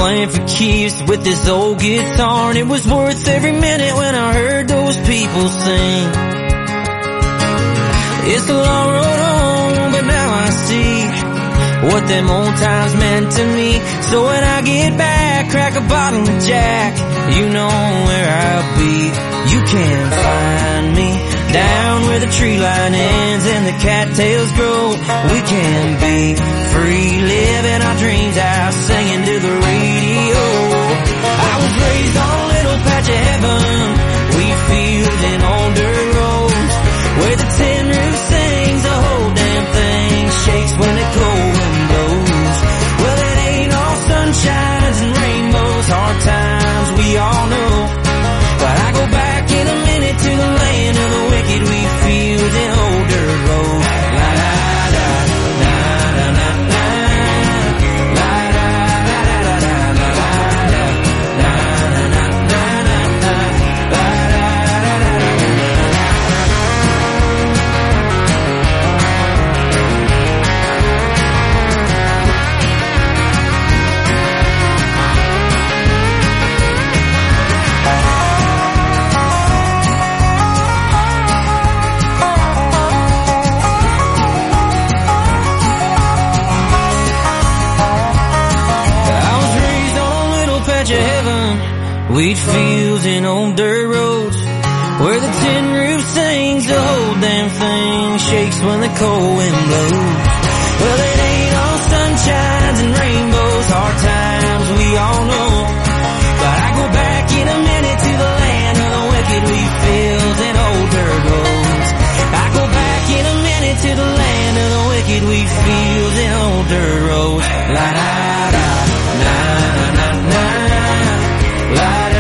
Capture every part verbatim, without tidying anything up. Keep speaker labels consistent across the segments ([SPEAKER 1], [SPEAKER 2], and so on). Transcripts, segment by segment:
[SPEAKER 1] playing for keeps with this old guitar, and it was worth every minute when I heard those people sing. It's a long road home, but now I see what them old times meant to me. So when I get back, crack a bottle of Jack, you know where I'll be. You can find me down where the tree line ends and the cattails grow. We can be free, living our dreams out, singing to the radio. I was raised on a little patch of heaven, wheat fields and old dirt roads, where the tin roof sings, the whole damn thing shakes when the cold wind blows. Well, it ain't all sunshines and rainbows, hard times we all know, but I go back in a minute to the land of the wicked, wheat fields and old dirt roads. La da da, da da da da, la da da da da da, la da da da da da, la da da da da. Wheat fields and old dirt roads, where the tin roof sings, the whole damn thing shakes when the cold wind blows. Well, it ain't all sunshines and rainbows, hard times we all know, but I go back in a minute to the land of the wicked, wheat fields and old dirt roads. I go back in a minute to the land of the wicked, wheat fields and old dirt roads. La da da, na na na na, la da.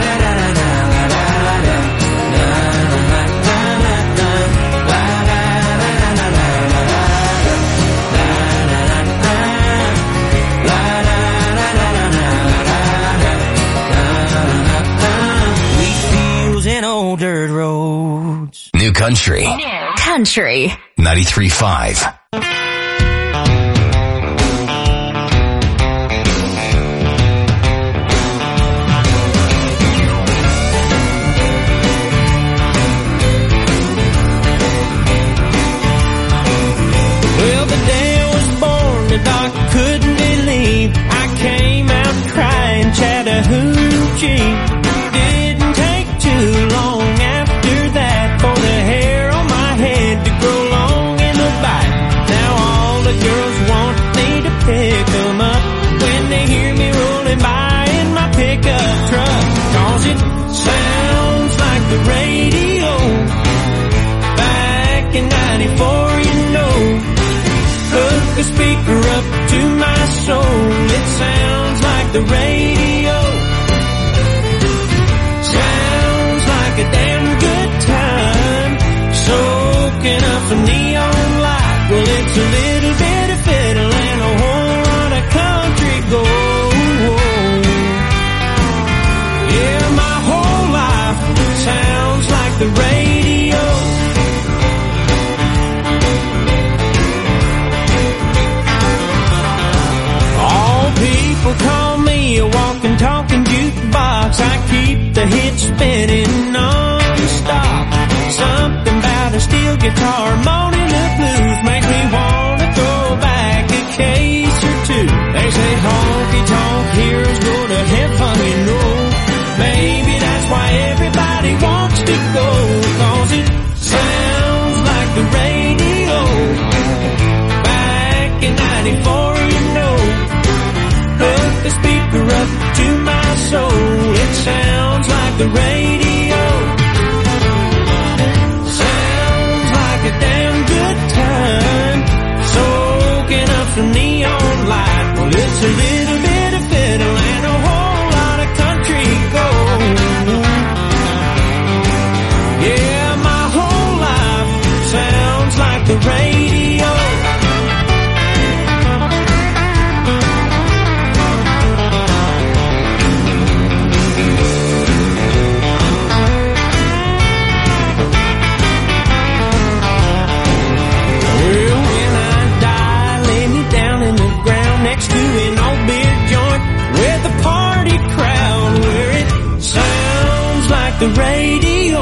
[SPEAKER 1] Dirt roads.
[SPEAKER 2] New Country.
[SPEAKER 3] New Country.
[SPEAKER 2] ninety-three point five.
[SPEAKER 1] Well, the day I was born, the doc couldn't believe I came out crying Chattahoochee. Didn't take too long after that for the hair on my head to grow long in the back. Now all the girls want me to pick them up when they hear me rolling by in my pickup truck, 'cause it sounds like the radio back in ninety-four, you know. Hook a speaker up to my soul, it sounds like the radio. Sounds like a damn good time, soaking up some neon light. Well, it's a little bit of fiddle and a whole lot of country gold. Yeah, my whole life sounds like the radio. All people call me a walking, talking jukebox. I keep the hits spinning non-stop. Something about a steel guitar moaning the blues makes me want to throw back a case or two. They say honky-tonk heroes go to heaven, you know. Maybe that's why everybody wants to go, 'cause it sounds like the radio back in ninety-four, you know. Hook the speaker up to my soul, it sounds like the radio. Sounds like a damn good time, soaking up some neon light. Well, it's a little bit of fiddle and a whole lot of country gold. Yeah, my whole life sounds like the radio. Well, when I die, lay me down in the ground next to an old like the radio.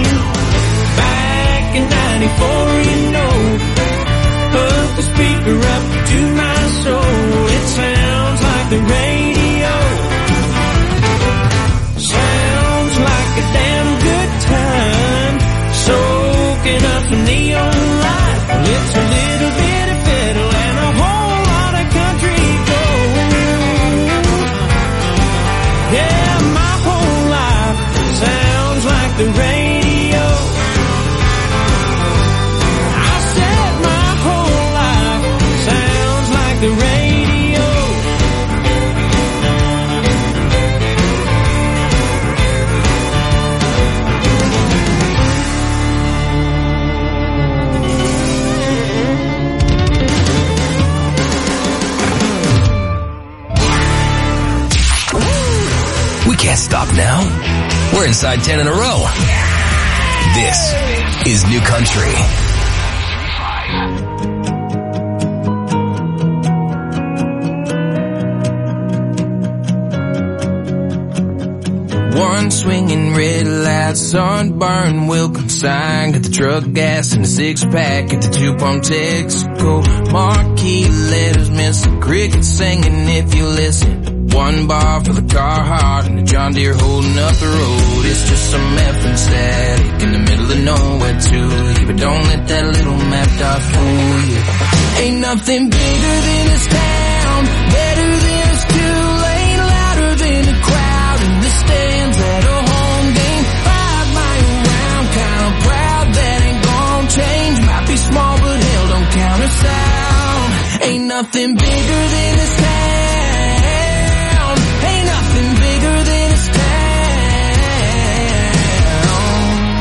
[SPEAKER 1] Back in ninety-four, you know, hook the speaker up to my soul. It sounds like the radio. Sounds like a damn good time, soaking up the neon light. It's a little bit of fiddle and a whole lot of country gold. Yeah, my whole life sounds like the radio. I said my whole life sounds like the radio.
[SPEAKER 2] Can't stop now. We're inside ten in a row. This is New Country.
[SPEAKER 1] One swinging red light, sunburn will consign. Got the truck gas and the six pack at the two pump Texaco. Marquee letters, miss the cricket singing if you listen. One bar for the Carhartt and the John Deere holding up the road. It's just some effing static in the middle of nowhere too. But don't let that little map dot fool you. Ain't nothing bigger than this town, better than this two-lane, louder than the crowd in the stands at a home game. Five mile round, kinda proud that ain't gonna change. Might be small but hell don't count us out. Ain't nothing bigger than this town. Bigger than this town.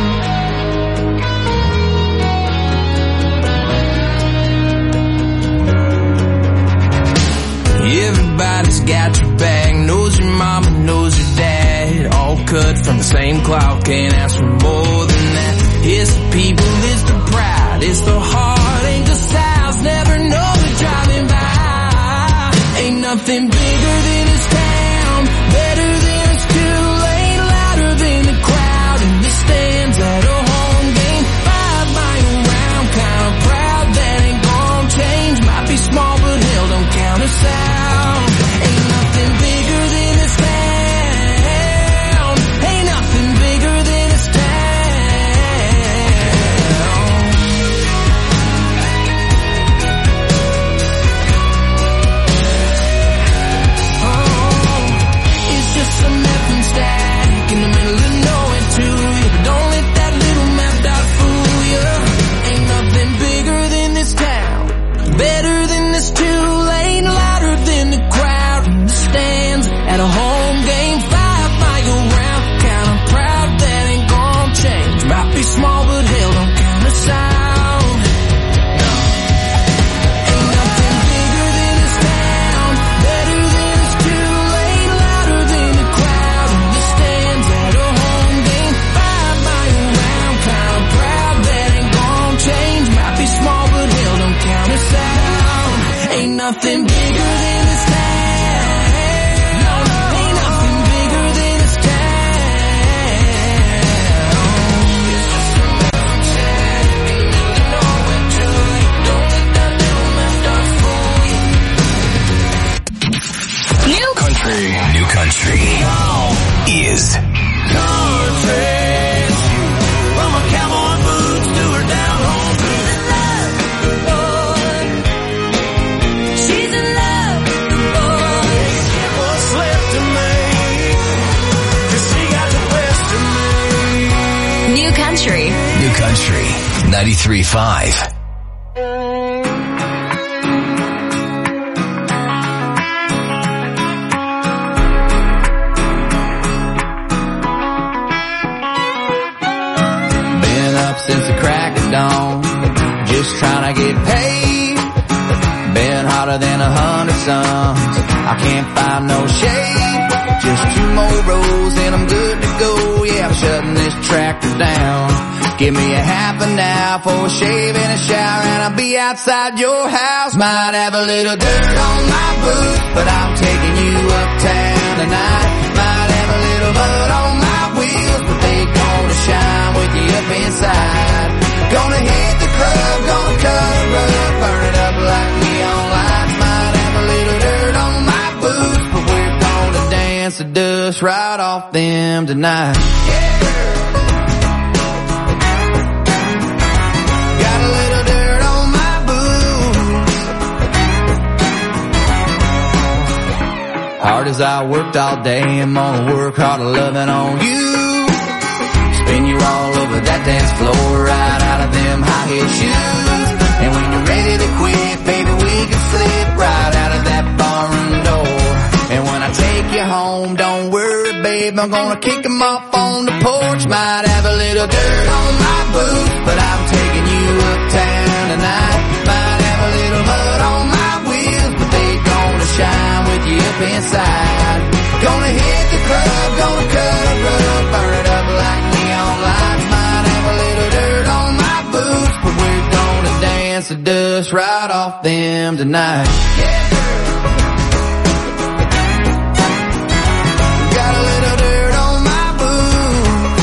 [SPEAKER 1] Everybody's got your back, knows your mama, knows your dad. All cut from the same cloth, can't ask for more than that. It's the people, it's the pride, it's the heart, ain't the styles, never know they're driving by. Ain't nothing bigger than this town, better than it's too late, louder than the crowd in the stands at a home game. Five mile round, kinda proud that ain't gonna change. Might be small but hell don't count us out. Ain't nothing bigger than this town. Ain't nothing bigger than this town. Some effing static in the middle of nowhere too. But don't let that little map dot fool you. Ain't nothing bigger than this town, better than this two-lane, louder than the crowd in the stands at a home game. Five mile round, kinda proud that ain't gonna change. Might be small but hell don't count us out. Nothing bigger than this town. Ain't nothing bigger than this town.
[SPEAKER 2] New Country. New Country is
[SPEAKER 1] country. From a cowboy boots to her down home.
[SPEAKER 2] New Country. New Country. ninety-three point five.
[SPEAKER 1] Been up since the crack of dawn, just trying to get paid. Been hotter than a hundred suns, I can't find no shade. Just two more rows and I'm good to go. Yeah, I'm shutting this tractor down. Give me a half an hour for a shave and a shower, and I'll be outside your house. Might have a little dirt on my boots, but I'm taking you uptown tonight. Might have a little mud on my wheels, but they
[SPEAKER 3] dust right off them tonight. Got a little dirt on my boots. Hard as I worked all day, I'm gonna work harder loving on you. Spin you all over that dance floor, right out of them high heel shoes. And when you're ready to quit, baby, we can slip right out of that barroom door. And when I take you home, don't worry, babe, I'm gonna kick them off on the porch. Might have a little dirt on my boots, but I'm taking you uptown tonight. Might have a little mud on my wheels, but they gonna shine with you up inside. Gonna hit the club, gonna cut a rug, burn it up like neon lights. Might have a little dirt on my boots, but we're gonna dance the dust right off them tonight. Yeah. Got a little dirt on my boots.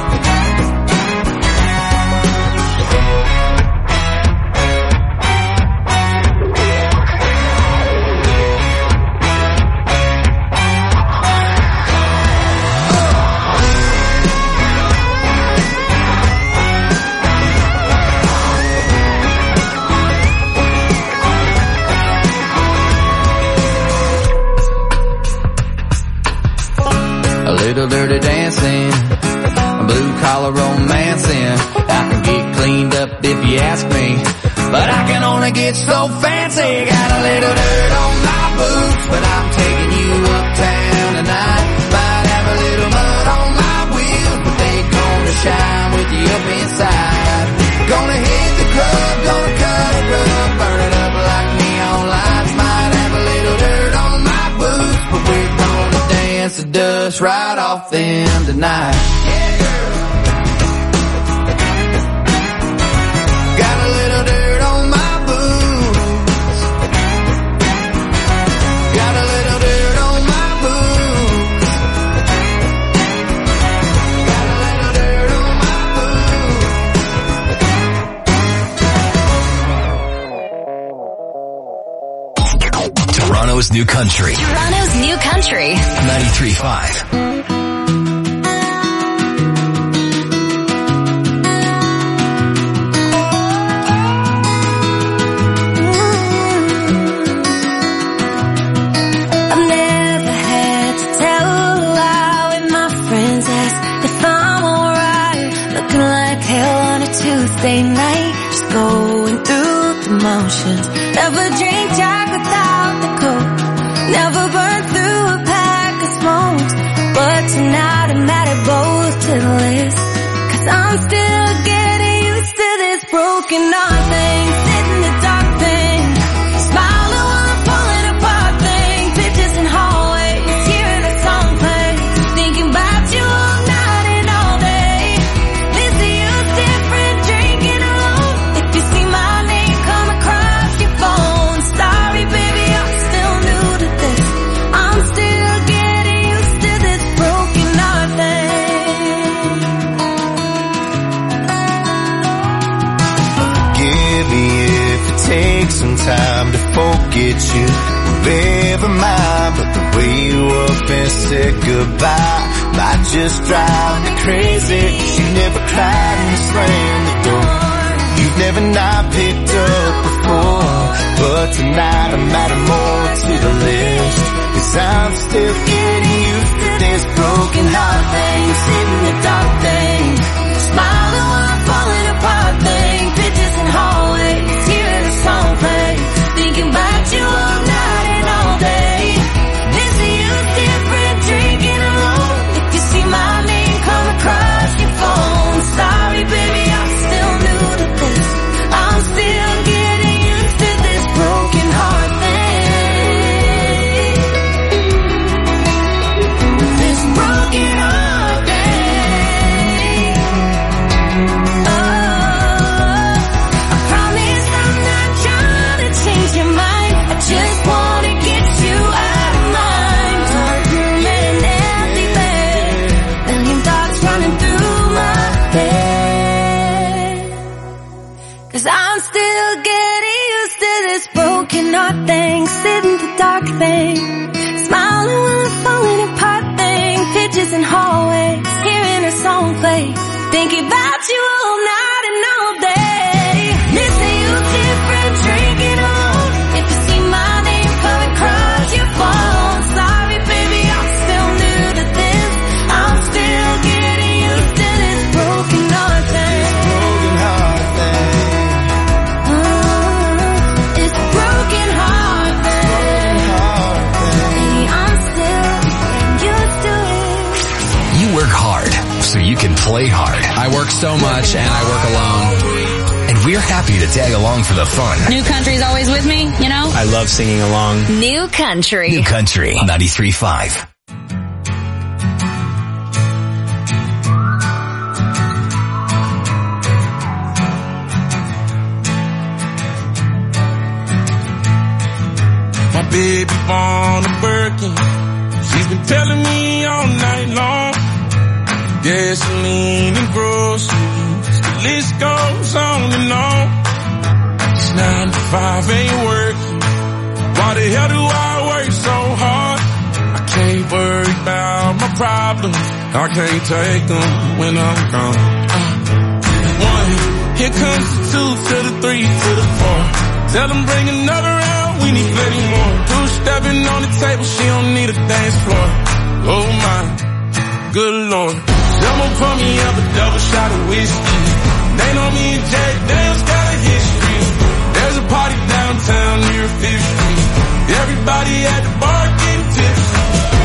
[SPEAKER 3] Little dirty dancing, blue collar romancing. I can get cleaned up if you ask me, but I can only get so fancy. Got a little dirt on my boots, but I'm taking you uptown tonight. Might have a little mud on my wheels, but they gonna shine with you up inside. Gonna hit the club, gonna cut a rug, burn it up like neon lights. Might have a little dirt on my boots, but we're gonna dance the dust right off them tonight. Yeah, girl. Got a little dirt on my boots. Got a little dirt on my boots. Got a little dirt on my
[SPEAKER 2] boots. Toronto's New Country.
[SPEAKER 4] Toronto's New Country.
[SPEAKER 2] ninety-three point five.
[SPEAKER 5] Tuesday night, just going through the motions. Never drink Jack without the Coke. Never burn through a pack of smokes. But tonight I'm added both to the list. Cause I'm still getting used to this broken heart thing. Sit in the dark thing. Smiling while I'm falling apart thing. Pictures in hallways, hearing a song play. Thinking about you all night and all day. Missing you different, drinking alone. If you see my name come across your phone, sorry baby, I'm still new to this. I'm still getting used to this broken heart thing.
[SPEAKER 6] Forgive me if it takes some time to forget you. Never mind, but the way you up and said goodbye might just drive me crazy. You never cried and slammed the door. You've never not picked up before, but tonight I'm adding more to the list. Cause I'm still getting used to this broken heart thing. Sitting in the dark thing. Smiling while I'm falling apart thing. Pictures in hallways, hearing a song play. Thinking about you all night and all day. Missing you different, drinking alone. If you see my name come across your phone, sorry baby, I'm still new to this. I'm still getting used to this broken heart thing. This broken heart thing. Oh, I promise I'm not trying to change your mind. I just wanna get you out of mind. Dark room and an empty bed. Million thoughts running through my head. Cause I'm still getting used to this broken heart thing. Sit in the dark thing. Smiling while I'm falling apart thing.
[SPEAKER 2] hard so you can play hard.
[SPEAKER 4] I work so much and I work alone.
[SPEAKER 2] And we're happy to tag along for the fun.
[SPEAKER 7] New Country's always with me, you know?
[SPEAKER 8] I love singing along.
[SPEAKER 7] New Country.
[SPEAKER 2] New Country ninety-three point five.
[SPEAKER 9] My baby born a Birkin. She's been telling me all night long. Gasoline and groceries, the list goes on and on. It's nine to five, ain't working. Why the hell do I work so hard? I can't worry about my problems. I can't take them when I'm gone. Uh, one, here comes the two to the three to the four. Tell them bring another round, we need plenty more. Two stepping on the table, she don't need a dance floor. Oh my, good Lord. Someone pour me up a double shot of whiskey. They know me and Jack Daniels got a history. There's a party downtown near Fifth Street. Everybody at the bar getting tipsy.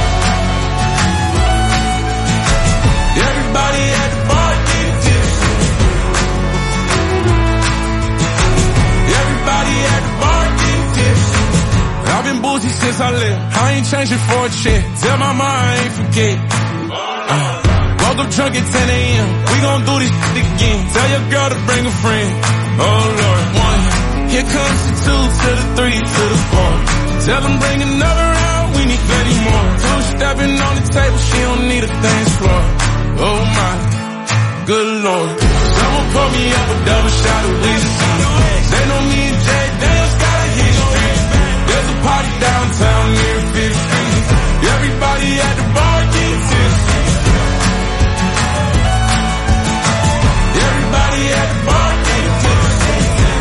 [SPEAKER 9] Everybody at the bar getting tipsy. Everybody at the bar getting tipsy. I've been boozy since I left. I ain't changing for a check. Tell my mom I ain't forget. Uh. Woke up drunk at ten a.m. We gon' do this shit again. Tell your girl to bring a friend. Oh Lord. One. Here comes the two to the three to the four. Tell them bring another round. We need plenty more. Two stepping on the table. She don't need a dance floor. Oh my. Good Lord. Someone pour me up a double shot of whiskey. They know me and Jack Daniels got a history. There's a party downtown near Fifth Street. Everybody at the bar getting tipsy. Everybody at the bar getting tipsy.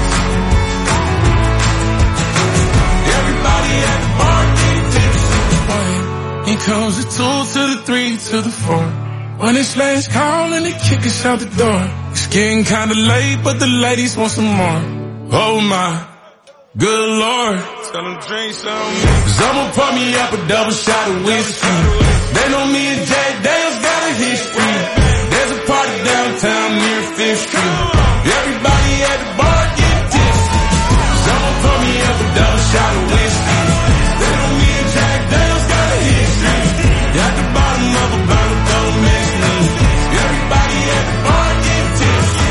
[SPEAKER 9] Everybody at the bar getting tipsy. Here comes the two to the three to the four. When it's last call and they kick us out the door. It's getting kinda late, but the ladies want some more. Oh my, good Lord. Tell them drink some. Someone pour me up a double shot of whiskey. They know me and Jack Daniels got a history. There's a party downtown near Fifth Street. Everybody at the bar getting tipsy. Someone pour me up a double shot of whiskey. They know me and Jack Daniels got a history. At the bottom of a bottle, don't mix me. Everybody at the bar getting tipsy.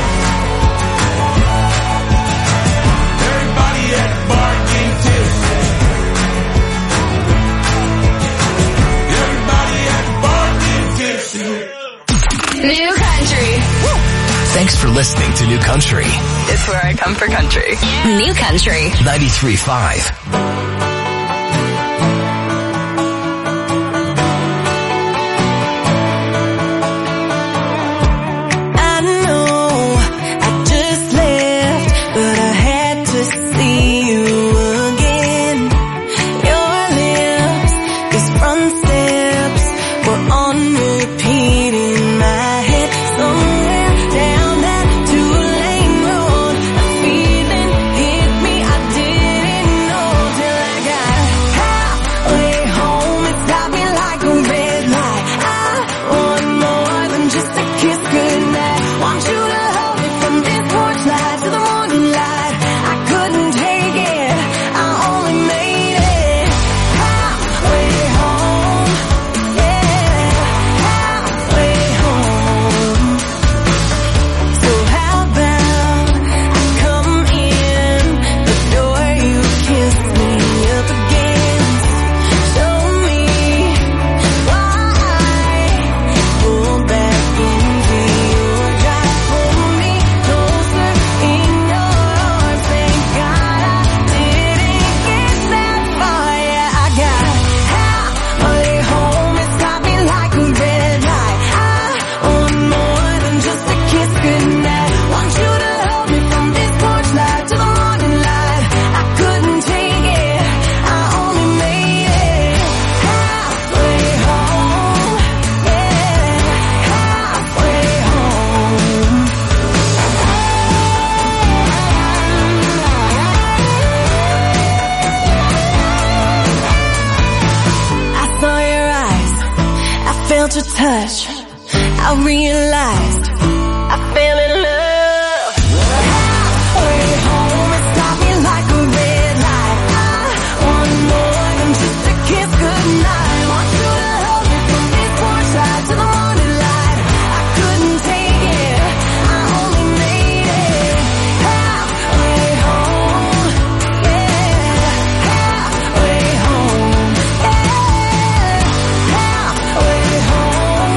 [SPEAKER 9] Everybody at the bar getting tipsy. Everybody at the bar getting tipsy.
[SPEAKER 7] New Country.
[SPEAKER 2] Thanks for listening to New Country.
[SPEAKER 7] It's where I come for country. New Country.
[SPEAKER 2] ninety-three point five.
[SPEAKER 5] Till I realized I fell in love. Halfway home, it stopped me like a red light. I want more than just a kiss goodnight. Want you to hold me from this porch light to the morning light. I couldn't take it, I only made it halfway home. Yeah, halfway home. Yeah, halfway home.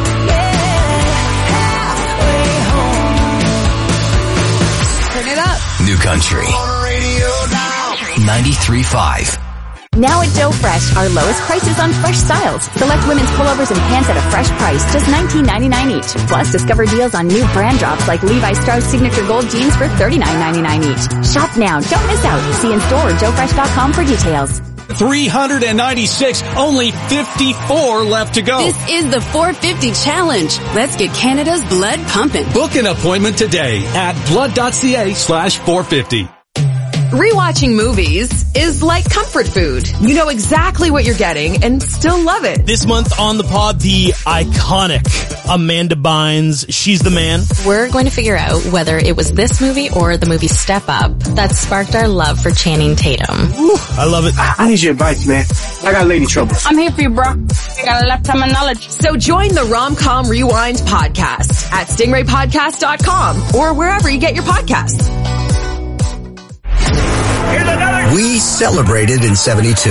[SPEAKER 8] Turn it up.
[SPEAKER 2] New Country. ninety-three point five.
[SPEAKER 10] Now at Joe Fresh, our lowest prices on fresh styles. Select women's pullovers and pants at a fresh price, just nineteen ninety-nine each. Plus, discover deals on new brand drops like Levi Strauss Signature Gold jeans for thirty-nine ninety-nine each. Shop now. Don't miss out. See in store or joe fresh dot com for details.
[SPEAKER 11] three hundred ninety-six, only fifty-four left to go.
[SPEAKER 8] This is the four fifty challenge. Let's get Canada's blood pumping.
[SPEAKER 11] Book an appointment today at blood.ca slash 450.
[SPEAKER 12] Rewatching movies is like comfort food. You know exactly what you're getting and still love it.
[SPEAKER 13] This month on the pod, the iconic Amanda Bynes, She's the Man.
[SPEAKER 14] We're going to figure out whether it was this movie or the movie Step Up that sparked our love for Channing Tatum.
[SPEAKER 13] Ooh, I love it.
[SPEAKER 15] I need your advice, man. I got lady trouble.
[SPEAKER 16] I'm here for you, bro. I got a lifetime of knowledge.
[SPEAKER 12] So join the Rom-Com Rewind podcast at stingray podcast dot com or wherever you get your podcasts.
[SPEAKER 17] We celebrated in seventy-two.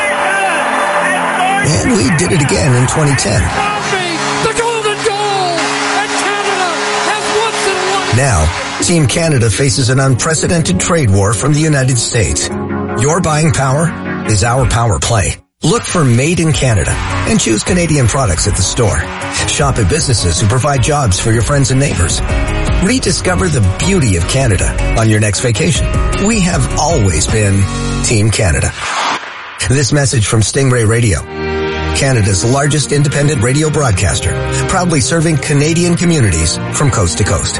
[SPEAKER 17] And we did it again in twenty ten.
[SPEAKER 18] The golden goal! And Canada has once and
[SPEAKER 17] Now, Team Canada faces an unprecedented trade war from the United States. Your buying power is our power play. Look for Made in Canada and choose Canadian products at the store. Shop at businesses who provide jobs for your friends and neighbors. Rediscover the beauty of Canada on your next vacation. We have always been Team Canada. This message from Stingray Radio, Canada's largest independent radio broadcaster, proudly serving Canadian communities from coast to coast.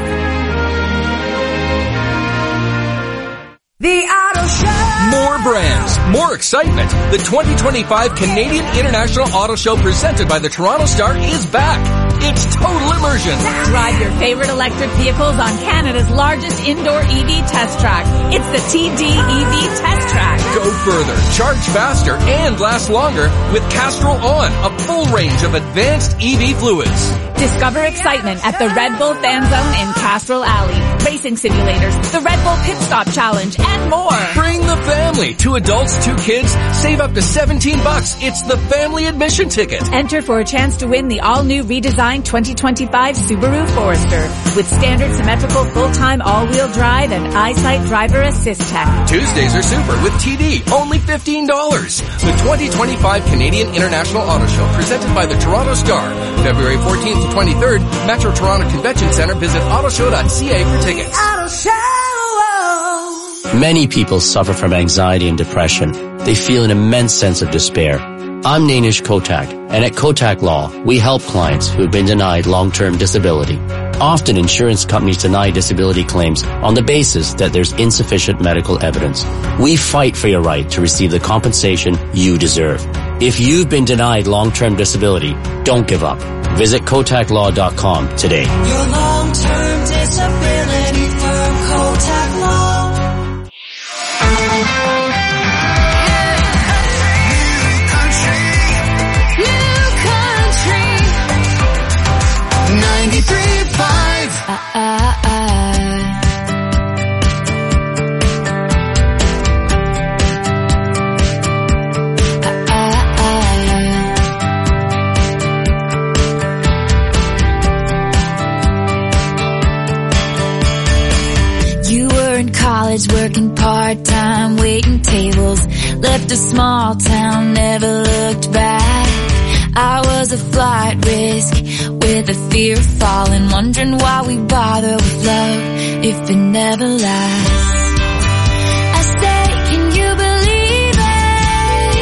[SPEAKER 19] The Auto Show.
[SPEAKER 20] More brands, more excitement. The twenty twenty-five Canadian International Auto Show presented by the Toronto Star is back. It's total immersion.
[SPEAKER 21] Drive your favorite electric vehicles on Canada's largest indoor E V test track. It's the T D E V Test Track.
[SPEAKER 20] Go further, charge faster, and last longer with Castrol On, a full range of advanced E V fluids.
[SPEAKER 21] Discover excitement at the Red Bull Fan Zone in Castrol Alley. Racing simulators, the Red Bull Pit Stop Challenge, and more.
[SPEAKER 20] Bring the family. Two adults, two kids. Save up to seventeen bucks. It's the family admission ticket.
[SPEAKER 21] Enter for a chance to win the all-new redesigned twenty twenty-five Subaru Forester with standard symmetrical full-time all-wheel drive and EyeSight driver assist tech.
[SPEAKER 20] Tuesdays are super with T D, only fifteen dollars. The twenty twenty-five Canadian International Auto Show presented by the Toronto Star. February fourteenth to twenty-third, Metro Toronto Convention Centre. Visit autoshow dot c a for tickets.
[SPEAKER 19] Auto Show.
[SPEAKER 22] Many people suffer from anxiety and depression. They feel an immense sense of despair. I'm Nainish Kotak, and at Kotak Law, we help clients who have been denied long-term disability. Often insurance companies deny disability claims on the basis that there's insufficient medical evidence. We fight for your right to receive the compensation you deserve. If you've been denied long-term disability, don't give up. Visit kotak law dot com today.
[SPEAKER 19] Your long-term disability firm, Kotak Law.
[SPEAKER 18] ninety-three point five.
[SPEAKER 5] Uh, uh, uh. College, working part-time, waiting tables, left a small town, never looked back. I was a flight risk with a fear of falling, wondering why we bother with love if it never lasts. I say, can you believe it?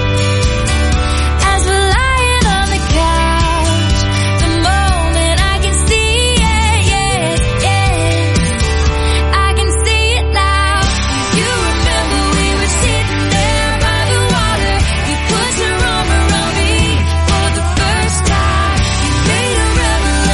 [SPEAKER 5] As we're lying on the couch, the moment I can see it, yes, yes, I can see it now. You remember we were sitting there by the water, you put your arm around me for the first time, you made a revolution.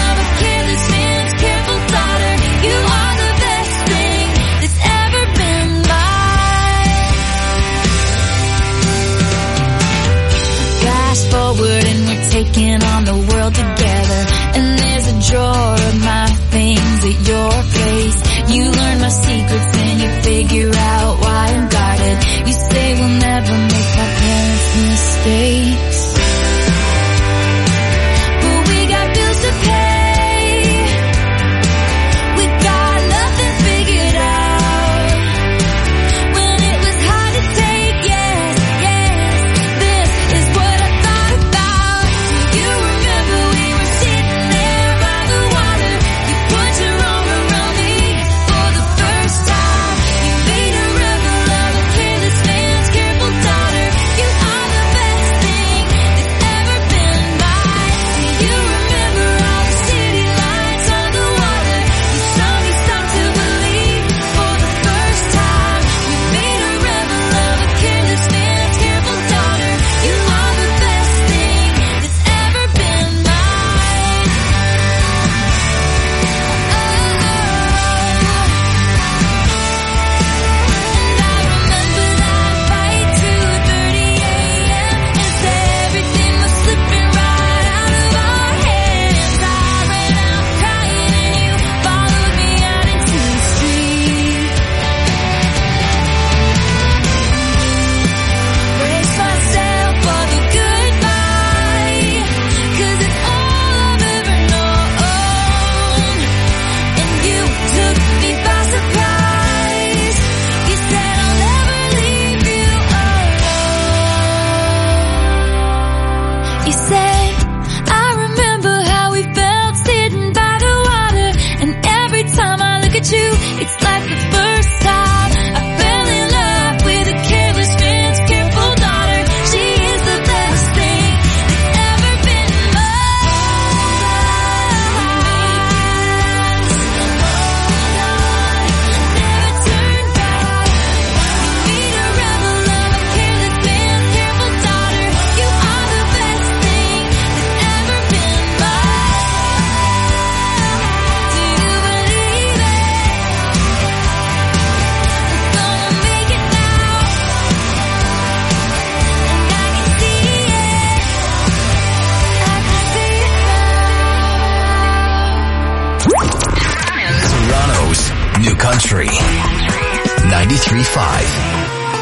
[SPEAKER 2] Country ninety-three point five.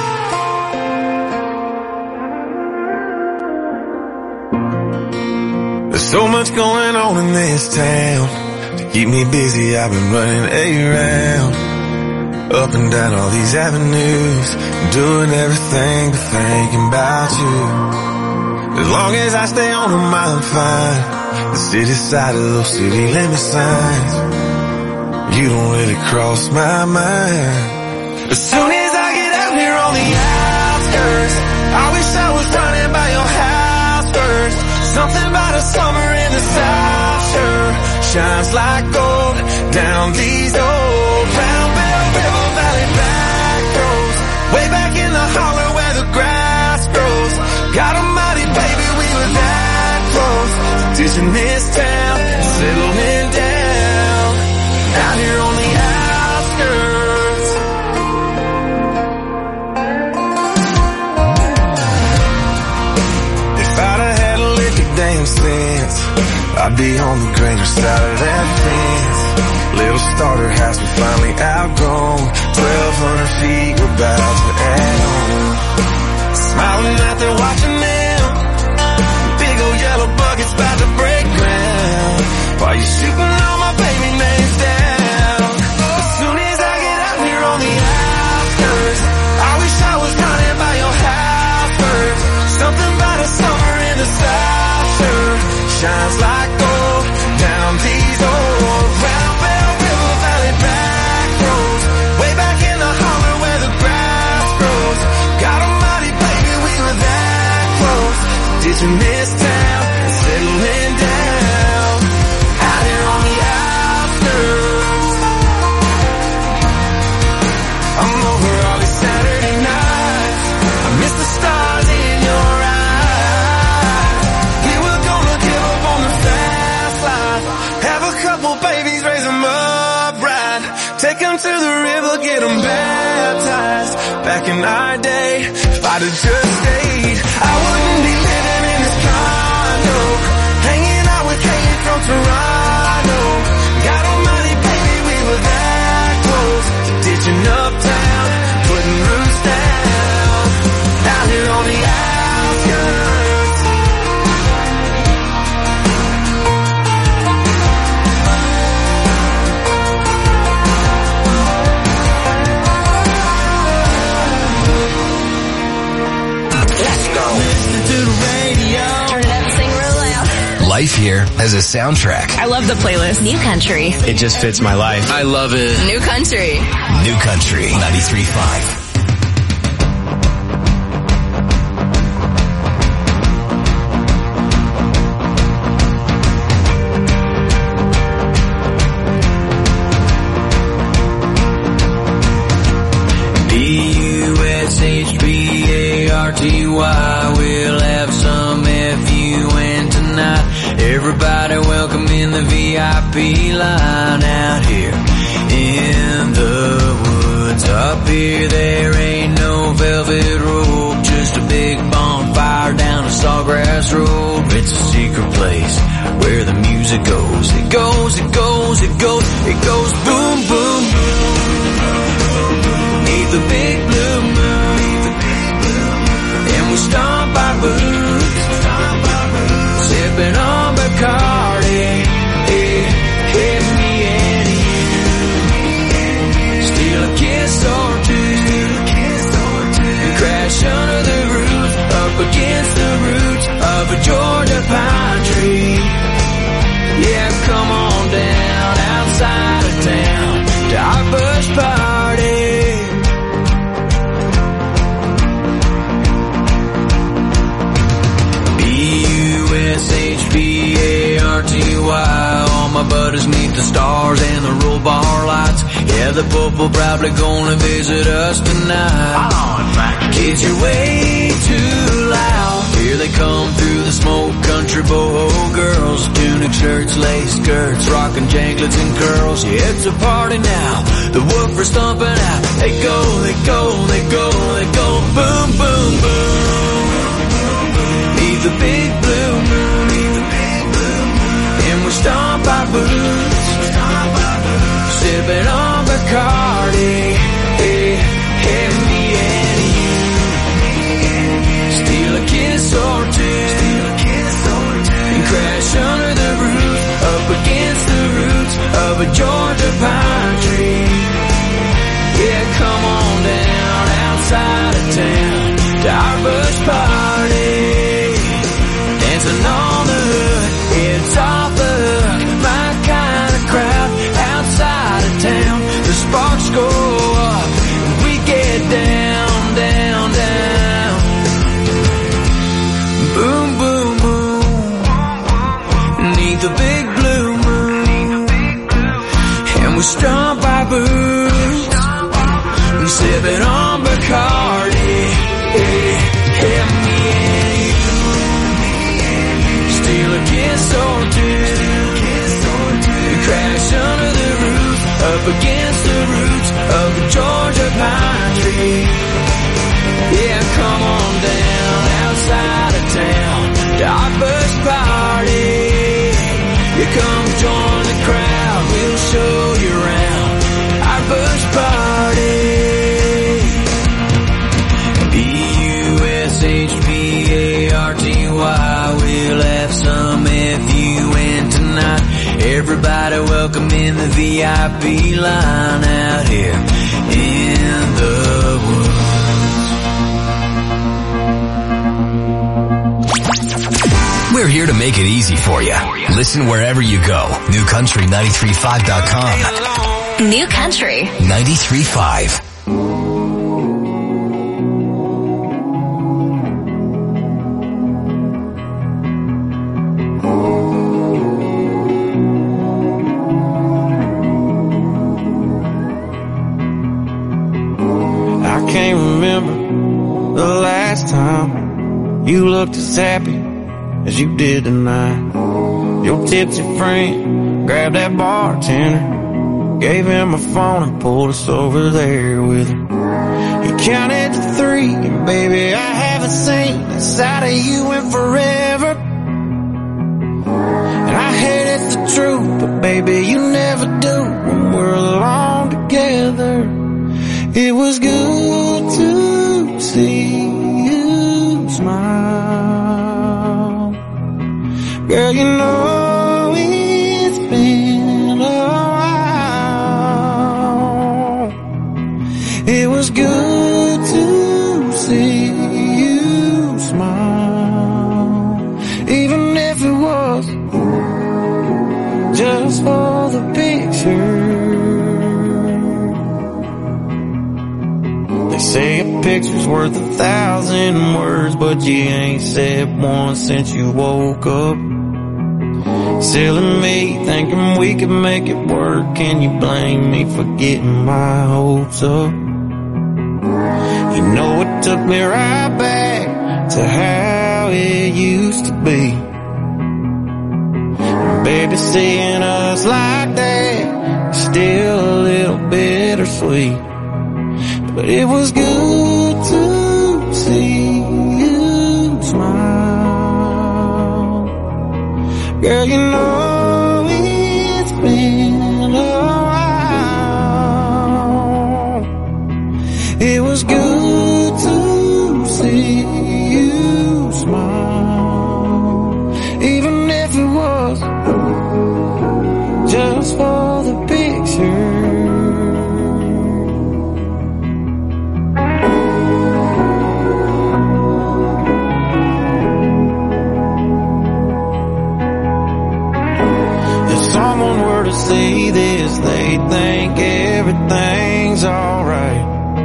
[SPEAKER 6] There's so much going on in this town. To keep me busy, I've been running around, up and down all these avenues, doing everything but thinking about you. As long as I stay on them, I'm fine. The city side of those city limit signs, you don't really cross my mind. As soon as I get out here on the outskirts, I wish I was running by your house first. Something about a summer in the South sure shines like gold down these old Round Bell River Valley back roads, way back in the holler where the grass grows. God almighty, baby, we were that close to ditching this town and settling down out here on the outskirts. If I'd have had a lick of damn sense, I'd be on the greater side of that fence. Little starter house we finally outgrown, twelve hundred feet we're about to add on. Smiling out there watching them, big old yellow buckets about to break ground, while you're shooting all my baby names down. As soon as I get out here on the outskirts, I wish I was running by your house first. Something about a summer in the South sure shines like gold down these old Round Bell River Valley back roads, way back in the holler where the grass grows. God almighty, baby, we were that close to ditching this town and settling down out here on the outskirts. I'm over all these Saturday nights, I miss the stars in your eyes. We were gonna give up on the fast life, have a couple babies, raise them up right, take them to the river, get them baptized. Back in our day, if I'd have just stayed, I wouldn't be living in this condo, hanging out with Kate from Toronto. God almighty, baby, we were that close to ditching uptown, putting roots down out here on the outskirts.
[SPEAKER 7] Let's go. Listen to the radio. Turn it up and sing real loud.
[SPEAKER 2] Life here has a soundtrack.
[SPEAKER 7] I love the playlist. New Country.
[SPEAKER 4] It just fits my life. I love it.
[SPEAKER 7] New Country.
[SPEAKER 2] New Country ninety-three point five.
[SPEAKER 1] D U S H B A R T Y, we'll have some F U N tonight. Everybody welcome in the V I P line out here in the woods. Up here there ain't no velvet rope, just a big bonfire down a sawgrass road. It's a secret place where the music goes. It goes, it goes, it goes, it goes boom, boom, boom. Neath the big blue moon, and we stomp our boots, sipping on Bacardi, hey, hey, me and you. Steal a kiss or two, and crash under the roof, up against the roots of a Georgia pine tree. Yeah, come on down outside of town to our bush party. S H B A R T Y, all my buddies neath the stars and the roll bar lights. Yeah, the Pope will probably gonna visit us tonight. Kids, you're way too loud. Here they come through the smoke country, boho girls, tunic shirts, lace skirts, rockin' janglets and curls. Yeah, it's a party now, the woofers stomping out. They go, they go, they go, they go, boom, boom, boom. Neath the big blue moon, and we stomp our boots, sipping on Bacardi. Bacardi. Hey, hey, me and you. Steal a kiss or two. Steal a kiss or two. And crash under the roof, up against the roots of a Georgia pine tree. Yeah, come on down outside of town to our bush party. Dancing on the hood, it's off the hook, my kind of crowd. Outside of town, the sparks go up, and we get down, down, down. Boom, boom, boom, neath the big blue moon, and we stomp our boots, and sipping on Bacardi. Hey, hey, me and you. Steal a kiss or two. Crash under the roof, up against the roots of the Georgia pine tree. Yeah, come on down outside of town to our bush party. You come join the crowd, we'll show you around our bush party. B U S H P A R T Y, we'll have some if you win tonight. Everybody welcome in the V I P line out here in the woods.
[SPEAKER 2] We're here to make it easy for you. Listen wherever you go. New Country ninety-three point five dot com.
[SPEAKER 10] New Country
[SPEAKER 2] ninety-three point five.
[SPEAKER 3] You looked as happy as you did tonight. Your tipsy friend grabbed that bartender, gave him a phone and pulled us over there with him. He counted to three, and baby, I haven't seen that side of you in forever. And I hate it's the truth, but baby, you never do when we're alone together. It was good to see you smile. Girl, you know it's been a while. It was good to see you smile, even if it was just for the picture. They say a picture's worth a thousand words, but you ain't said one since you woke up. Silly me, thinking we could make it work. Can you blame me for getting my hopes up? You know it took me right back to how it used to be. And baby, seeing us like that is still a little bittersweet. But it was good to see you smile. Girl, you know it's been a while. It was good to see you smile, even if it was just for the picture. See this, they think everything's alright.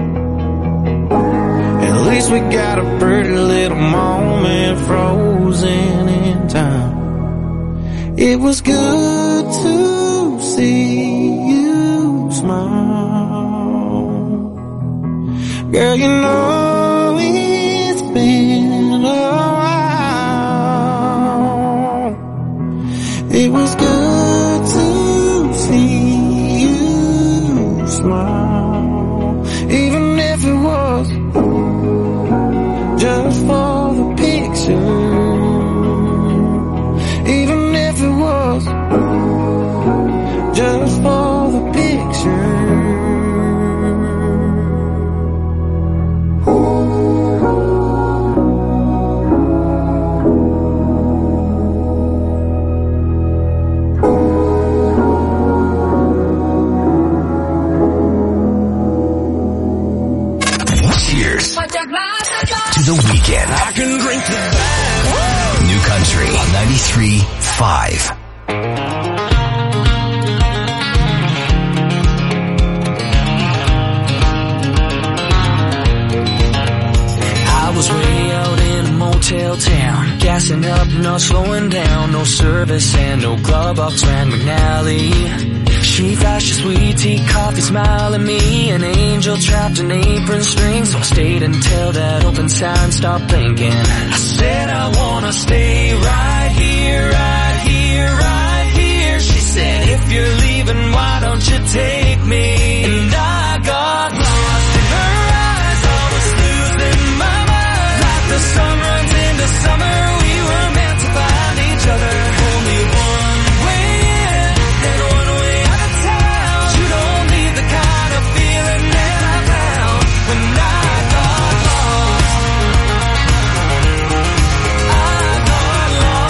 [SPEAKER 3] At least we got a pretty little moment frozen in time. It was good to see you smile. Girl, you know it's been a while. It was good to see you smile, even if it was just for the picture. Even if it was just for the picture.
[SPEAKER 2] weekend.
[SPEAKER 18] I can drink the best.
[SPEAKER 2] New Country ninety-three point five.
[SPEAKER 1] I was way out in a motel town, gassing up, not slowing down. No service and no glove box ran McNally. She flashed a sweet tea, coffee, smile at me. An angel trapped in apron strings, so I stayed until that open sign stopped blinking. I said I wanna stay right here, right here, right here. She said, if you're leaving, why don't you take me? And I got lost in her eyes, I was losing my mind. Like the sun runs into summer, we were meant to find each other. Only one way in, and one way out of town. You don't need the kind of feeling that I found when I got lost. I got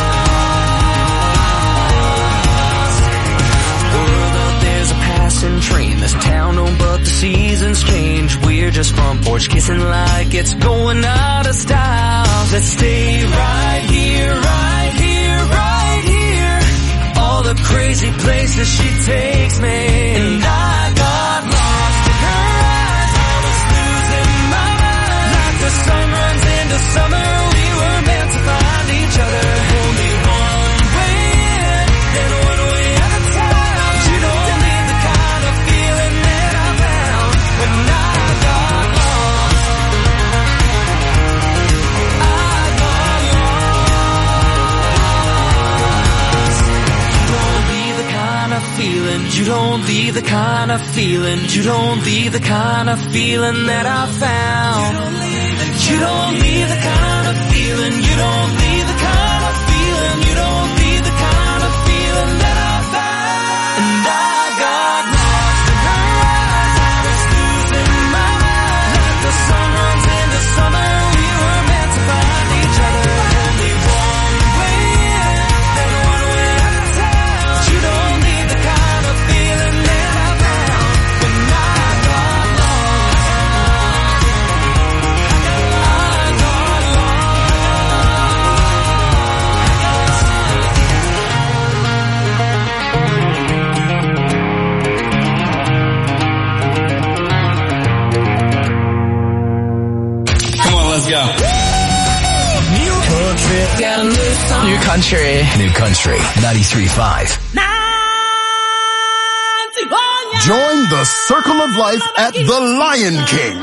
[SPEAKER 1] lost. The world out there's a passing train. This town don't, but the seasons change. We're just front porch kissing like it's going out of style. Let's stay right here, right here, right here. All the crazy places she takes me. And I got lost in her eyes, I was losing my mind. Like the sun runs into summer, we were meant to find each other. Only one way in, and one way out of town. You don't need the kind of feeling that I found when I got lost. I got lost. You don't need the kind of feeling, you don't need the kind of feeling, you don't need the kind of feeling that I found. You don't need the kind of feeling, you don't need the kind of feeling, you don't need the kind of feeling that I found. And I got lost in her eyes, I was losing my mind. Like the sun runs into summer, we were meant to find each other. Only one way in, and one way out of town. You don't need the kind of feeling that I found when I got lost. I got
[SPEAKER 11] Come on, let's go.
[SPEAKER 1] Got a new song.
[SPEAKER 2] New Country. New Country ninety-three point five.
[SPEAKER 8] Join the circle of life at the Lion King.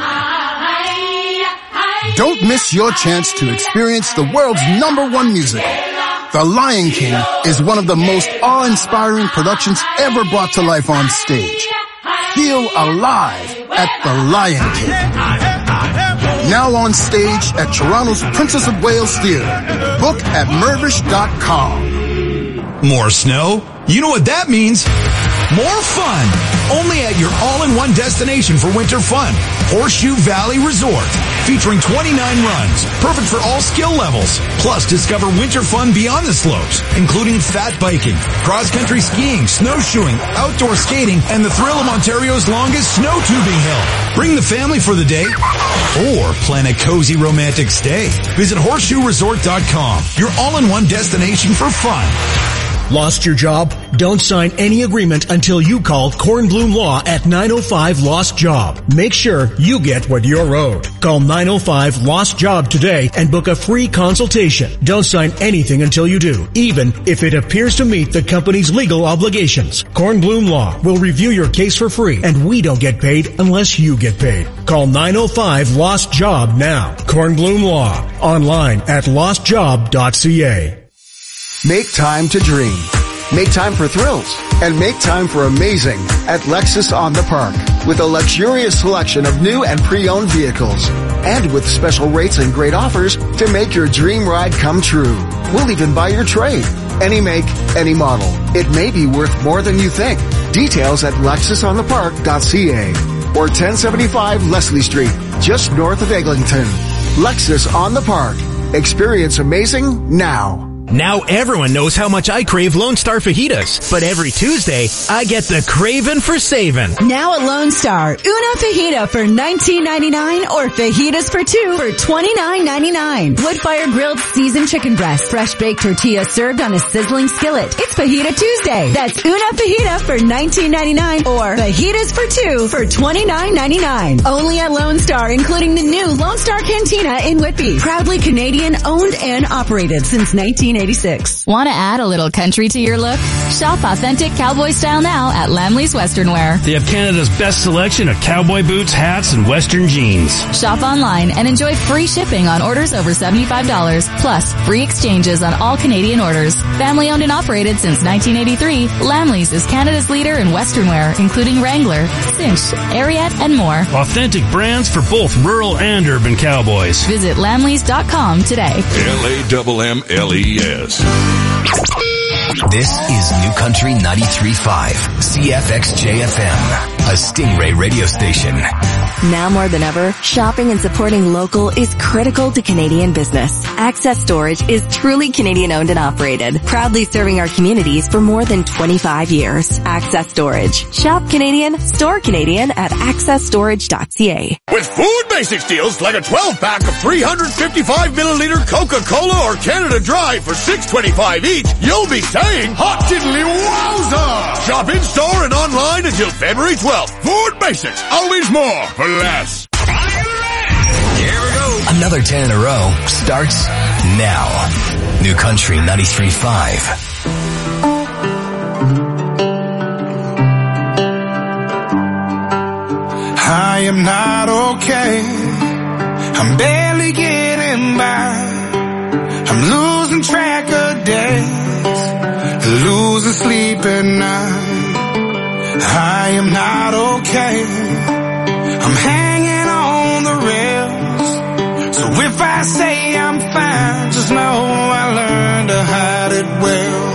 [SPEAKER 8] Don't miss your chance to experience the world's number one musical. The Lion King is one of the most awe-inspiring productions ever brought to life on stage. Feel alive at the Lion King. Now on stage at Toronto's Princess of Wales Theatre. Book at mervish dot com.
[SPEAKER 9] More snow? You know what that means. More fun. Only at your all-in-one destination for winter fun. Horseshoe Valley Resort. Featuring twenty-nine runs. Perfect for all skill levels. Plus, discover winter fun beyond the slopes, including fat biking, cross-country skiing, snowshoeing, outdoor skating, and the thrill of Ontario's longest snow tubing hill. Bring the family for the day or plan a cozy romantic stay. Visit horseshoe resort dot com. Your all-in-one destination for fun.
[SPEAKER 13] Lost your job? Don't sign any agreement until you call Kornblum Law at nine oh five Lost Job. Make sure you get what you're owed. Call nine oh five Lost Job today and book a free consultation. Don't sign anything until you do, even if it appears to meet the company's legal obligations. Kornblum Law will review your case for free, and we don't get paid unless you get paid. Call nine oh five Lost Job now. Kornblum Law. Online at lost job dot c a.
[SPEAKER 8] Make time to dream. Make time for thrills. And make time for amazing at Lexus on the Park. With a luxurious selection of new and pre-owned vehicles. And with special rates and great offers to make your dream ride come true. We'll even buy your trade. Any make, any model. It may be worth more than you think. Details at lexus on the park dot c a or ten seventy-five Leslie Street, just north of Eglinton. Lexus on the Park. Experience amazing now.
[SPEAKER 14] Now everyone knows how much I crave Lone Star fajitas, but every Tuesday, I get the craving for saving.
[SPEAKER 15] Now at Lone Star, una fajita for nineteen ninety-nine or fajitas for two for twenty-nine ninety-nine. Wood-fire grilled seasoned chicken breast, fresh baked tortilla served on a sizzling skillet. It's Fajita Tuesday. That's una fajita for nineteen ninety-nine or fajitas for two for twenty-nine ninety-nine. Only at Lone Star, including the new Lone Star Cantina in Whitby. Proudly Canadian owned and operated since nineteen eighty-six.
[SPEAKER 23] Want to add a little country to your look? Shop authentic cowboy style now at Lamley's Western Wear.
[SPEAKER 11] They have Canada's best selection of cowboy boots, hats, and Western jeans.
[SPEAKER 23] Shop online and enjoy free shipping on orders over seventy-five dollars, plus free exchanges on all Canadian orders. Family owned and operated since nineteen eighty-three, Lamley's is Canada's leader in Western wear, including Wrangler, Cinch, Ariat, and more.
[SPEAKER 11] Authentic brands for both rural and urban cowboys.
[SPEAKER 23] Visit lamleys dot com today.
[SPEAKER 24] L A M M L E S.
[SPEAKER 2] This is New Country ninety-three point five, C F X J F M, a Stingray radio station.
[SPEAKER 25] Now more than ever, shopping and supporting local is critical to Canadian business. Access Storage is truly Canadian owned and operated, proudly serving our communities for more than twenty-five years. Access Storage. Shop Canadian, store Canadian at access storage dot c a.
[SPEAKER 26] With Food Basics deals like a twelve pack of three hundred fifty-five milliliter Coca-Cola or Canada Dry for six dollars and twenty-five cents each, you'll be saying hot diddly wowza! Shop in store and online until February twelfth. Food Basics, always more for less.
[SPEAKER 2] Here we go. Another ten in a row starts now. New Country ninety-three point five.
[SPEAKER 6] I am not okay. I'm barely getting by. I'm losing track of days, losing sleep at night. I am not okay. I'm hanging on the rails. So if I say I'm fine, just know I learned to hide it well.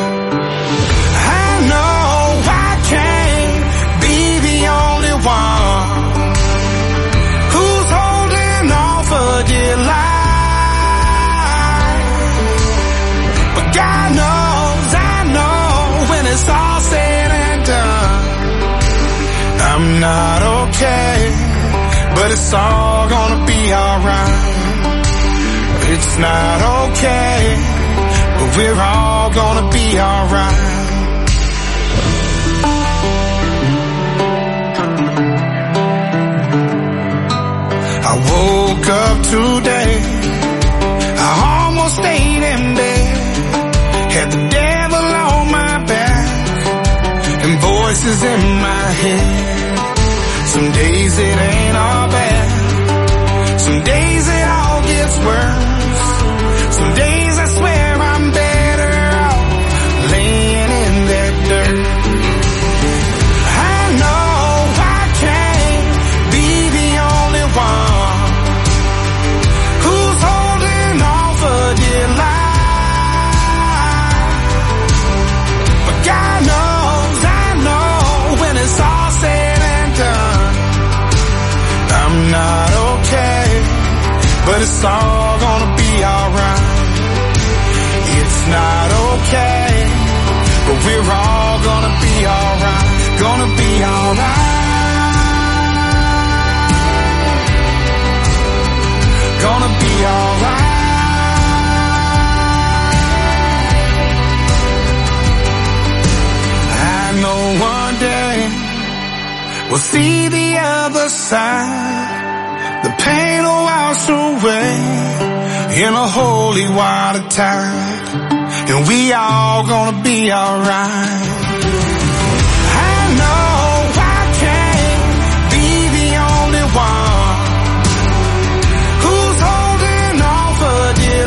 [SPEAKER 6] I know I can't be the only one who's holding on for dear life. But God knows, I know when it's all said and done, I'm not okay, but it's all gonna be alright. It's not okay, but we're all gonna be alright. I woke up today, I almost stayed in bed, had the devil on my back, and voices in my head. Some days it ain't all bad, some days it all gets worse, some days I swear I'm better off laying in that dirt. I know I can't be the only one who's holding on for dear life, but God knows, I know when it's all said and done, I'm not okay, but it's all gonna be alright. It's not okay, but we're all gonna be alright, gonna be alright, gonna be alright. I know one day we'll see the other side. The pain will wash away in a holy water tide, and we all gonna be alright. I know I can't be the only one who's holding on for dear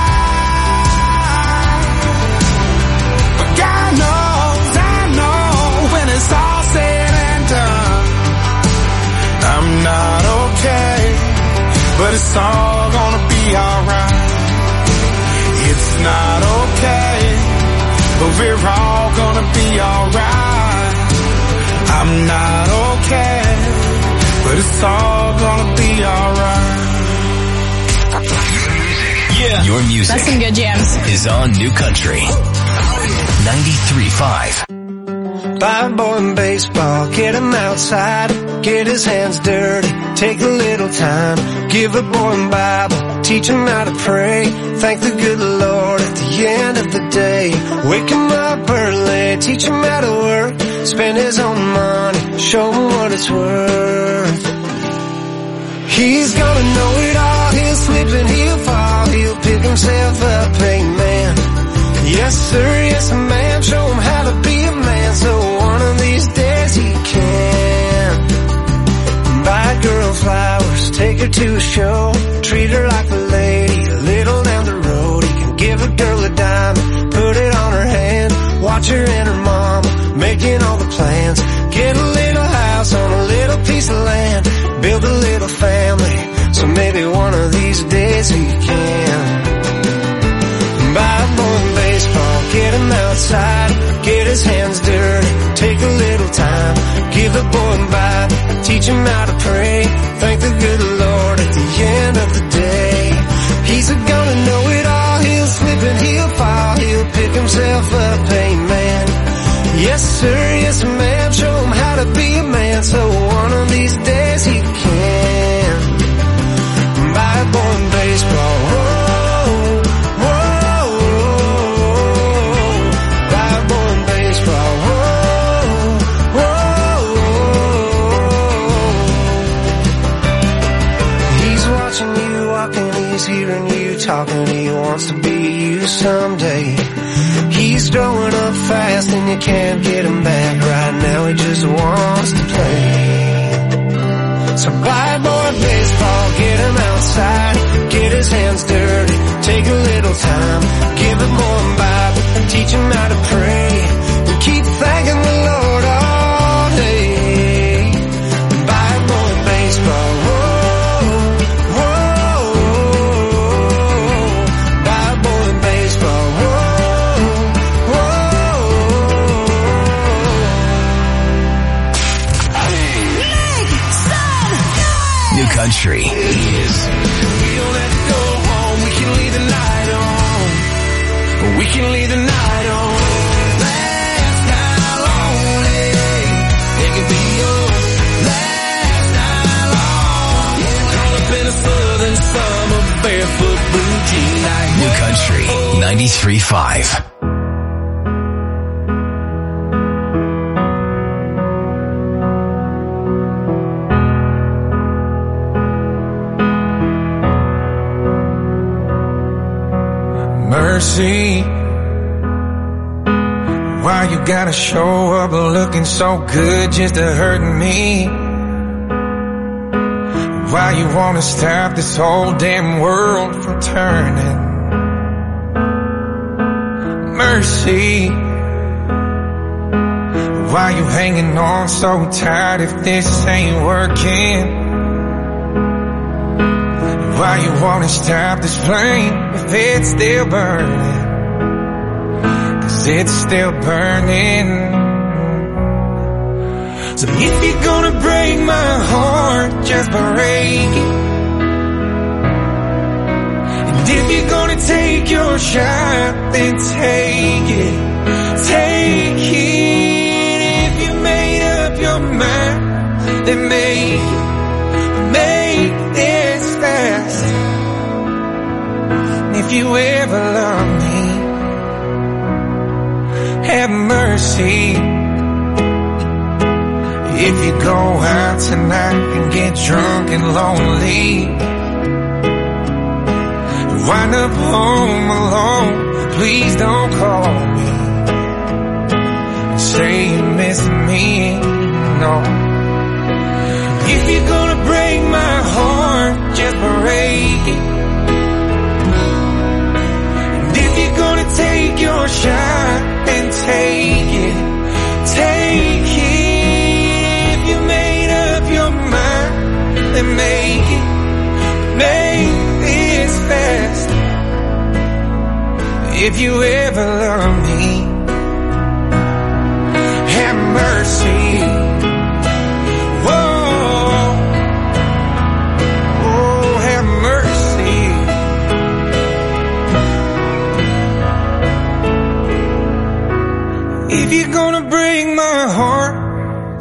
[SPEAKER 6] life, but God knows, I know when it's all said and done, I'm not okay, but it's all gonna be alright. It's not okay, but we're all gonna be alright. I'm not okay, but it's all gonna be alright.
[SPEAKER 2] Yeah. Your music.
[SPEAKER 23] That's some good jams.
[SPEAKER 2] Is on New Country. ninety-three point five.
[SPEAKER 12] Buy a boy in baseball, get him outside, get his hands dirty, take a little time, give a boy a Bible, teach him how to pray, thank the good Lord at the end of the day, wake him up early, teach him how to work, spend his own money, show him what it's worth. He's gonna know it all, he'll slip and he'll fall, he'll pick himself up, amen. Yes sir, yes ma'am, show him how to be a man, so one of these days he can. Buy a girl flowers, take her to a show, treat her like a lady, a little down the road. He can give a girl a diamond, put it on her hand, watch her and her mama, making all the plans. Get a little house on a little piece of land, build a little family, so maybe one of these days he can. Buy a boy in baseball, get him outside, get his hands dirty, take a little time, give the boy a Bible, teach him how to pray, thank the good Lord at the end of the day. He's gonna know it all, he'll slip and he'll fall, he'll pick himself up, amen. Yes sir, yes ma'am, show him how to be a man, so one of these days he can. Buy a boy in baseball, whoa. Hearing you talking, he wants to be you someday. He's growing up fast and you can't get him back. Right now he just wants to play. So buy a boy baseball, get him outside, get his hands dirty, take a little time, give him more Bible, teach him how to pray, and keep thanking the Lord all day. Buy a boy baseball, whoa.
[SPEAKER 2] Country is.
[SPEAKER 6] We don't have to go home, we can leave the night on. We can leave the night on. Last night lonely, it could be your last night long. Caught up in a southern summer, barefoot blue jean night.
[SPEAKER 2] New Country ninety-three point five.
[SPEAKER 3] Mercy, why you gotta show up looking so good just to hurt me? Why you wanna stop this whole damn world from turning? Mercy, why you hanging on so tight if this ain't working? Why you wanna stop this flame if it's still burning? Cause it's still burning. So if you're gonna break my heart, just break it. And if you're gonna take your shot, then take it. Take it. If you made up your mind, then make it. Make this fast. If you ever love me, have mercy. If you go out tonight and get drunk and lonely, wind up home alone, please don't call me and say you miss me, no. If you're gonna break my heart, just break it. And if you're gonna take your shot, then take it. Take it. If you made up your mind, then make it. Make this fast. If you ever love me, have mercy.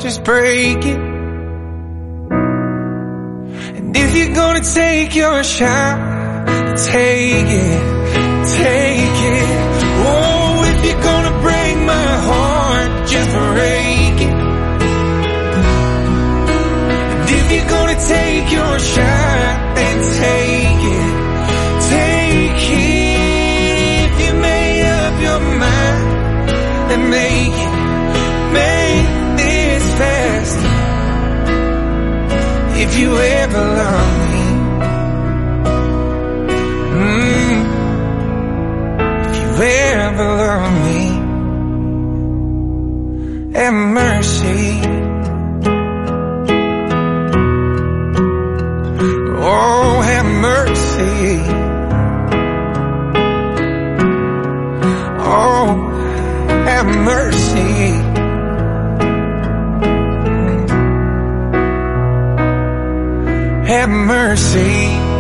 [SPEAKER 12] just break it. And if you're gonna take your shot, take it, take it. Oh, if you're gonna break my heart, just break it. And if you're gonna take your shot, then take it, take it. If you made up your mind, then make it, make this fast. If you ever love me, mm, if you ever love me, have mercy. Oh, have mercy. Oh, have mercy. Have mercy.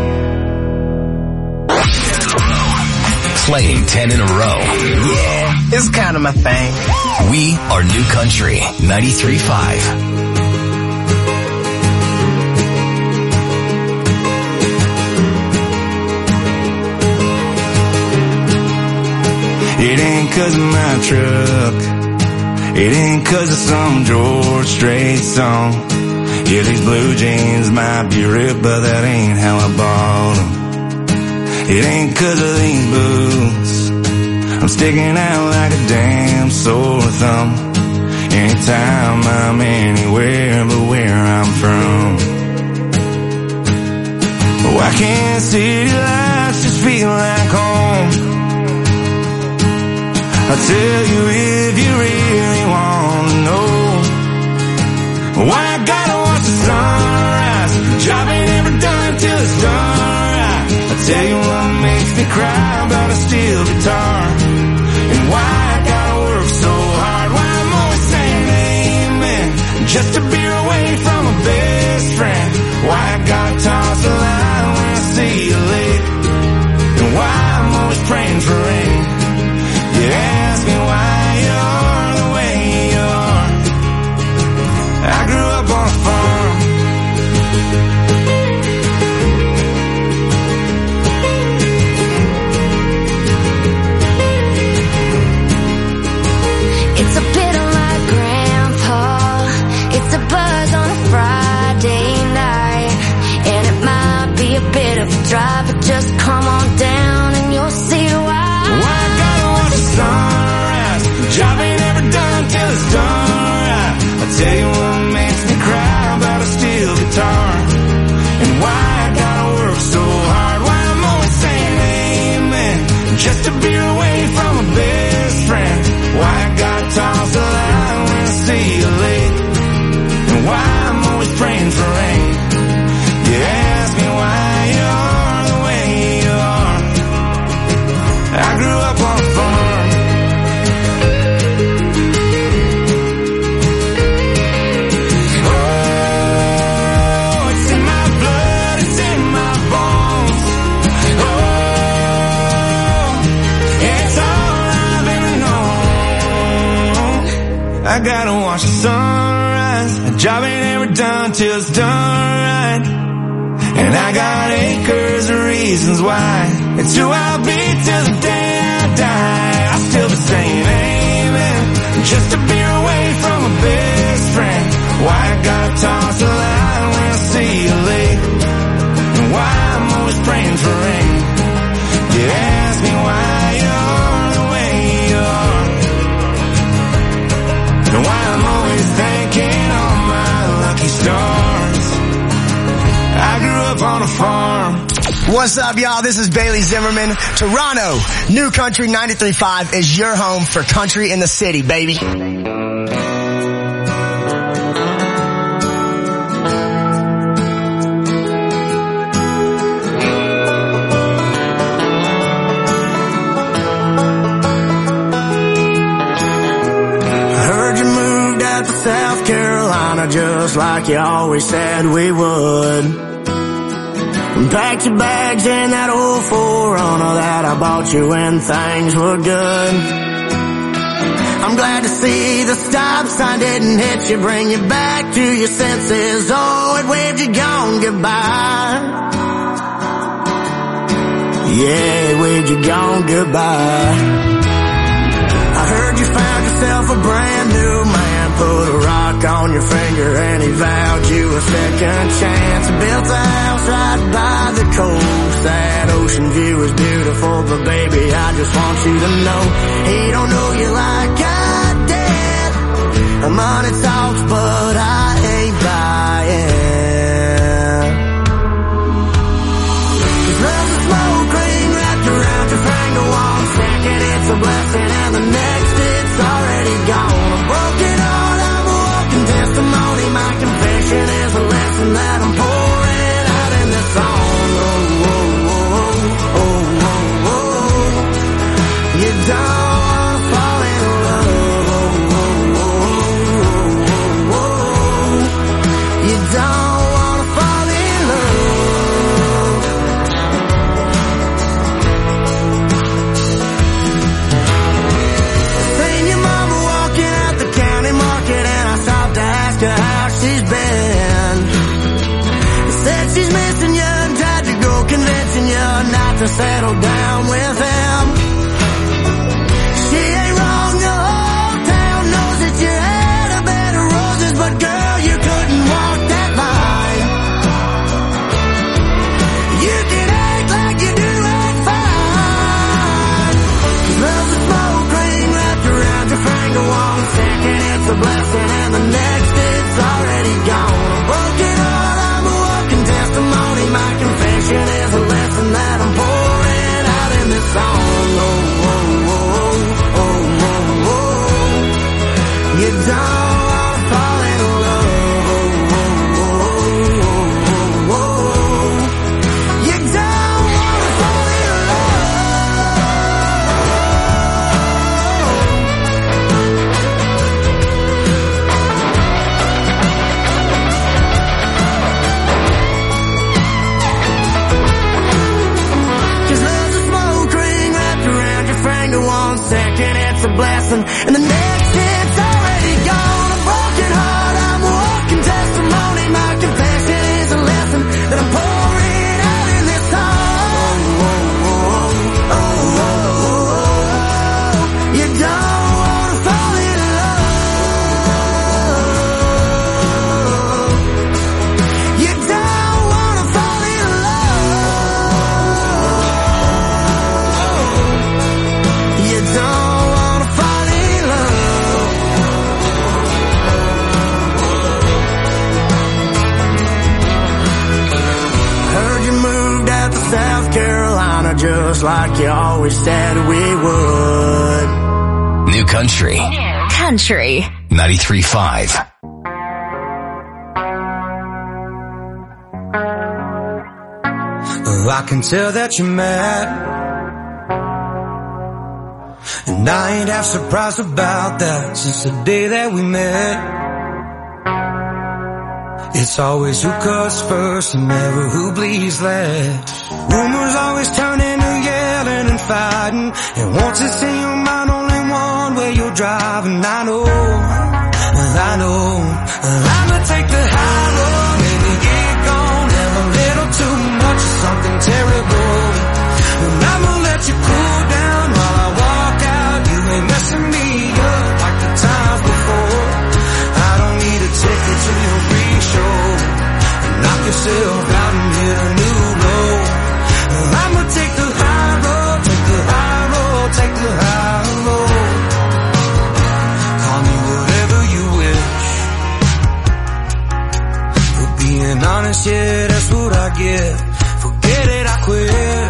[SPEAKER 2] Playing ten in a row.
[SPEAKER 16] Yeah, it's kind of my thing.
[SPEAKER 2] We are New Country ninety-three point five.
[SPEAKER 6] It ain't 'cause of my truck. It ain't 'cause of some George Strait song. Yeah, these blue jeans might be ripped, but that ain't how I bought them. It ain't 'cause of these boots. I'm sticking out like a damn sore thumb. Anytime I'm anywhere but where I'm from. Why can't city lights just feel like home? I'll tell you if you really want to know. Why I gotta watch the sunrise, job ain't ever done till it's done right. I'll tell you what makes me cry about a steel guitar. And why I gotta work so hard, why I'm always saying amen, just to be away from a best friend. Why I gotta toss the line when I see you late. And why I'm always praying for rain. You ask me why you're the way you are. I grew up on a farm.
[SPEAKER 5] It's a bit like Grandpa. It's a buzz on a Friday night. And it might be a bit of a drive, but just come on down and you'll see why.
[SPEAKER 6] Why I gotta watch the sunrise, job ain't ever done till it's done right. I tell you what makes me cry about a steel guitar. And why I gotta work so hard, why I'm always saying amen, just to be away from a best friend. Why I gotta toss the line when I see you late. And why I'm always praying for rain. You ask me why you're the way you are. I grew up on a farm. Oh, it's in my blood, it's in my bones. Oh, it's all I've ever known. I gotta watch the sunrise, a job ain't ever done till it's done right. And I got acres of reasons why. It's who I'll be till the day I die. I'll still be saying amen, just to be away from a best friend. Why I gotta toss the line when I see you late. And why I'm always praying for rain. You ask me why you're the way you are. And why I'm always thanking all my lucky stars. I grew up on a farm.
[SPEAKER 16] What's up, y'all? This is Bailey Zimmerman. Toronto, New Country ninety-three point five is your home for country in the city, baby.
[SPEAKER 12] South Carolina just like you always said we would. And packed your bags in that old four runner that I bought you when things were good.
[SPEAKER 6] I'm glad to see the stop sign didn't hit you, bring you back to your senses. Oh, it waved you gone goodbye. Yeah, it waved you gone goodbye. I heard you found yourself a brand new man, put a rock on your finger and he vowed you a second chance. Built a house right by the coast. That ocean view is beautiful, but baby, I just want you to know he don't know you like I did. Money talks, but I ain't buying. 'Cause love's a smoke ring wrapped around your finger. One second it's a blessing and the next it's already gone. A broken heart, I'm a walking testimony. My confession is a lesson that I'm pouring out in this song. Oh, oh, oh, oh, oh, oh. You don't wanna fall in love. Oh, oh, oh, oh, oh. You don't wanna fall in love. Seen your mama walking out the county market and I stopped to ask her how she's been. Said she's missing you and tried to go convincing you not to settle down with him. She ain't wrong, the whole town knows that you had a bed of roses, but girl, you couldn't walk that line. You can act like you do it fine. 'Cause love's a smoke ring wrapped around your finger. One second it's a blessing and the next it's already gone. A broken heart, I'm a walking testimony. My confession is a lesson that I'm pouring out in this song. Oh, oh, oh, oh, oh, oh. You don't wanna fall in love. Oh, oh, oh, oh, oh. You don't wanna fall in one second it's a blessing and the next it's already gone. A broken heart, I'm a walking testimony. My confession is a lesson that I'm pouring out in this song. Oh, oh, oh, oh, oh, oh. You don't wanna fall in love. You don't wanna fall in love. You don't wanna fall in love. Heard you moved out to South Carolina just like you always said we would.
[SPEAKER 2] New Country.
[SPEAKER 10] Country.
[SPEAKER 2] ninety-three point five.
[SPEAKER 12] Oh, I can tell that you're mad, and I ain't half surprised about that since the day that we met. It's always who cuts first and never who bleeds last. Rumors always turn into yelling and fighting, and once it's in your mind only one way you're driving. I know, I know, I'ma take the high road, maybe get gone, have a little too much of something terrible, and I'ma let you cool down while I walk out. You ain't messing me up like the times before. I don't need a ticket to your free show. Knock yourself out and hit a new low. I'ma take the high road, take the high road, take the high road. Call me whatever you wish. For being honest, yeah, that's what I get. Forget it, I quit.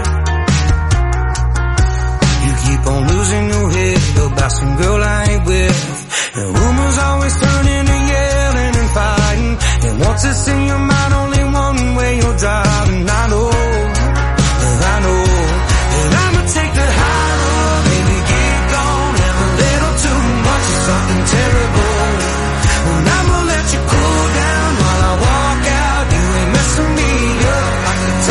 [SPEAKER 12] You keep on losing your head about some girl I ain't with, and rumors always turn into yelling and fighting, and once it's in your mind only one way you're driving. I know, I know, and I'ma take the high road, baby, get gone, have a little too much of something terrible, and I'ma let you cool down while I walk out. You ain't messing me up like the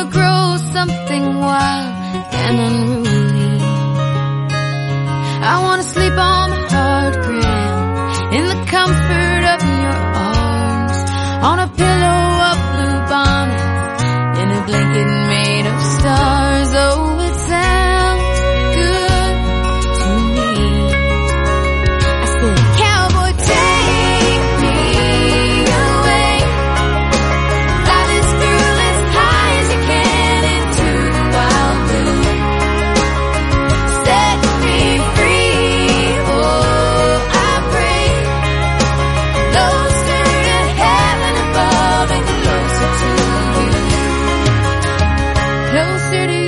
[SPEAKER 5] grow something wild and unruly. I wanna sleep on my hard ground in the comfort of your arms, on a pillow of blue bonnets, in a blanket made of stars. Oh, it sounds good to me. I said, cowboy, take me away. Fly this girl as high as you can into wild blue. Set me free, oh, I pray. Closer to heaven above and closer to you. Closer to you.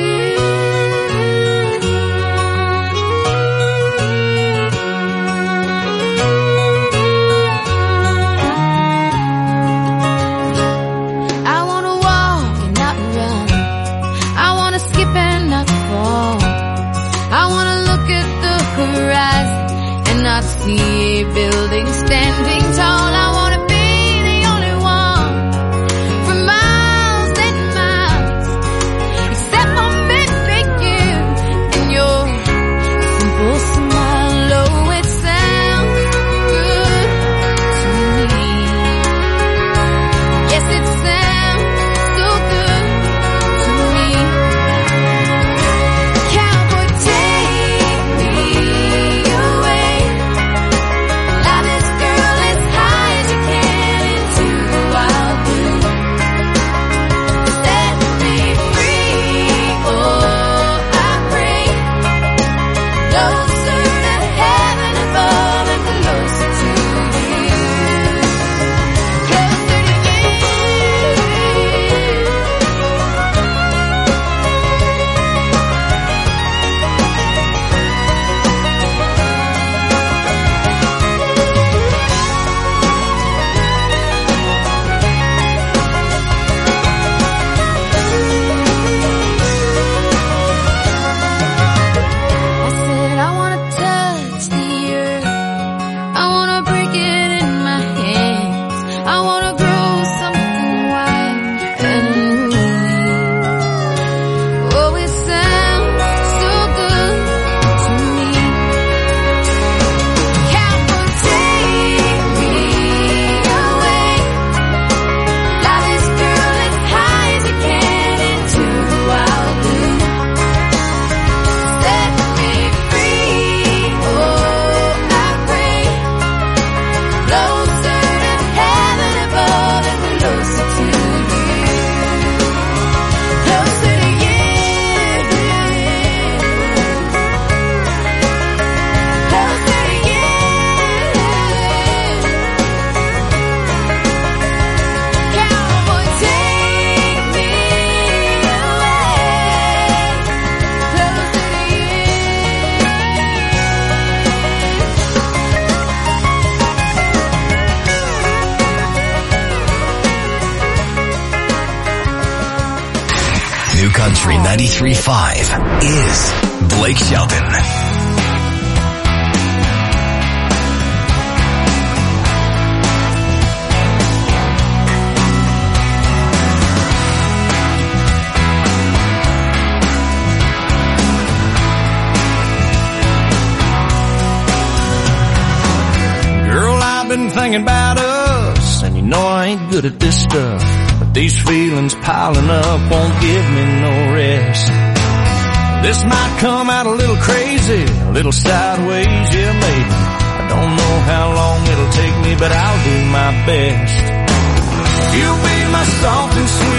[SPEAKER 5] I wanna walk and not run. I wanna skip and not fall. I wanna look at the horizon and not see a building standing tall. I wanna be the only one for miles and miles, except for maybe you and your simple smile. Oh, it sounds good to me. Yes, it sounds so good to me. Cowboy, take me away. Fly this girl as high as you can into wild blue. Set me free, oh, I pray. Closer to heaven above and closer to you. Closer to I said I wanna touch the earth. I wanna break it in my hands. I wanna grow something wild and unruly. Oh, it sounds so good to me. Cowboy, take me away. Fly this girl as high as you can into wild blue. Set me free, oh, I pray. Closer to heaven above and closer to you. Closer to you. Closer to you. Cowboy, take me away. Closer to you.
[SPEAKER 2] New Country ninety-three point five is Blake Shelton.
[SPEAKER 3] Girl, I've been thinking about us, and you know I ain't good at this stuff. But these feelings piling up won't give me no rest. This might come out a little crazy, a little sideways, yeah maybe. I don't know how long it'll take me, but I'll do my best. You'll be my soft and sweet